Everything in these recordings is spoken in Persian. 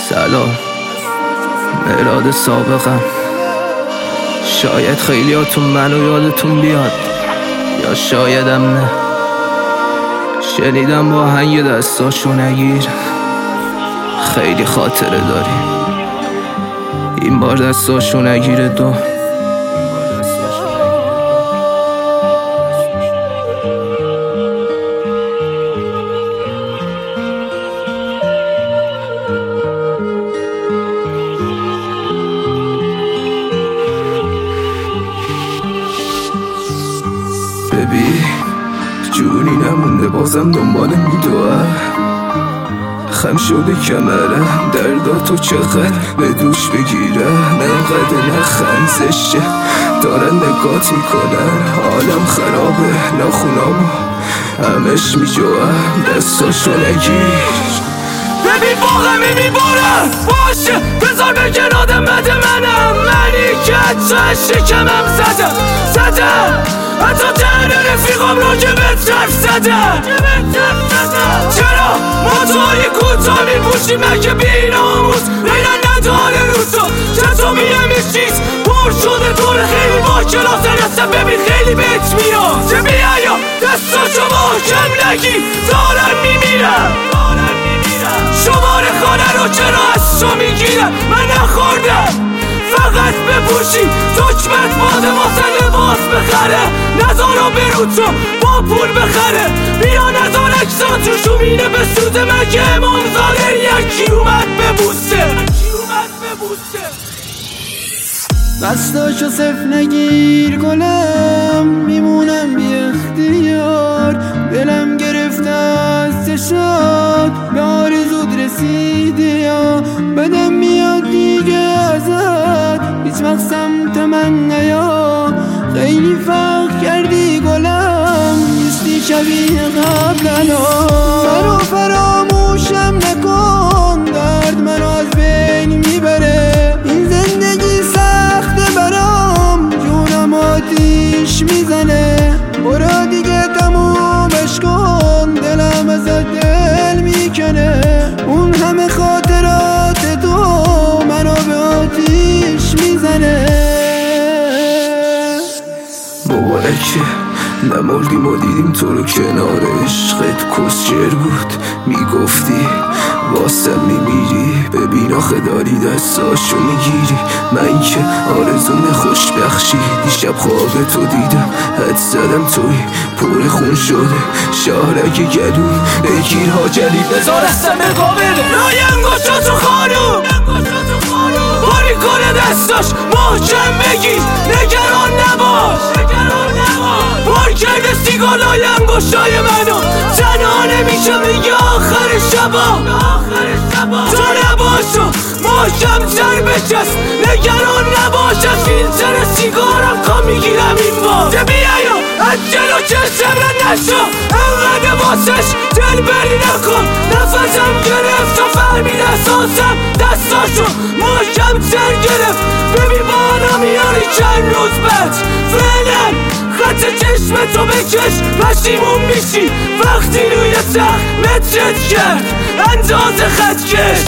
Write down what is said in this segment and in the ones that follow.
سلام، مهراد سابقم. شاید خیلیاتون منو یادتون بیاد، یا شایدم نه. شنیدم با آهنگ دستاشو نگیر خیلی خاطره داری. این بار دستاشو نگیر دو. ببین جونی نمونده، بازم دنبال میدوه. خم شده کمرم، درداتو چقدر به دوش بگیره. نقدر نخند زشته، دارن نگات میکنن. حالم خرابه، ناخونامو همش میجوهم. دستاشو نگیر. ببین واقعی میبارم باشه، بذار بگن آدم بده منم. منی که حتی شکمم زدم حتی تنه رفیقام رو که به طرف زدم. چرا ماتوهای کوتا میپوشیم مگه بیناموز ریرن نداره رو تو میم چیز پر شده طور خیلی با کلاس رسم. ببین خیلی بهت میاد چه بیایا دستاشو محکم نگیر، دارم میمیرم. شماره خانه رو چرا از تو میگیرم؟ من نخوردم فقط بپوشی دکمت باده واسه لباس بخره. نذارم برو تو با پول بخره. بیا نذار اکساتو شومینه به سود من که امام زاده یکی اومد ببوسه. دستاشو صف نگیر گلم، میمونم بی اختیار. دلم گرفته از چشات، به آرزود رسیدی یا بدم میاد دیگه ازت. هیچ وقت سمت من نیا، خیلی فرق کردی گلم. نیستی شبیه قبلنا. منو فراموشم نکن، درد منو از بین میبره. این زندگی سخته برام، جونم آتیش میزنه. برو دیگه تمومش کن، دلم ازت دل میکنه. اون همه خاطرات تو منو به آتیش میزنه. مبارکه نمردیم و دیدیم تو رو کنار عشقت. کسچر بود میگفتی واسه میمیری. ببین آخه داری دستاشو میگیری. من که آرزوم خوشبخشی دیشب خواب تو دیدم. حد زدم توی پر خون شده شاهرگ گلوی. بگیر هاجری بذار اصلا مقابله. رای انگشتاتو خانوم باری کنه دستاش محکم بگیر. نگران نباش بار کرده سیگالای انگشتای منو. تنها نمیشه میگه آخر شبا. تو نباشو محکم تر بچست. نگران نباش از فیلتر سیگارم کام میگیرم این بار. ده بیایا از جلو چشم را نشو، انقدر واسش دل بری نکن. نفسم گرفت و فهمید اساسم دستاشو محکم تر گرفت. ببین بانا میاری چند روز بعد فعلا خط چشم تو بکش. پشیمون میشی وقتی روی تخت مترت کرد اندازه خط کش.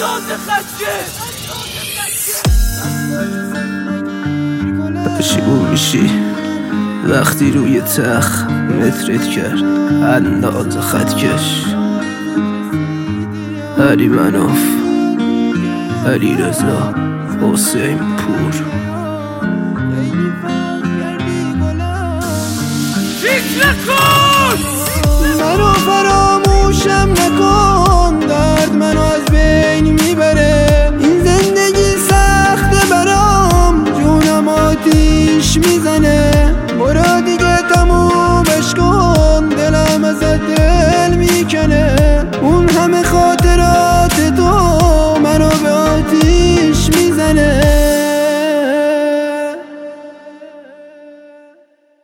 پشیمون میشی وقتی روی تخت مترت کرد اندازه خط کش. علی مناف، علی رضا، حسین پور. منو فراموشم نکن، درد منو از بین میبره.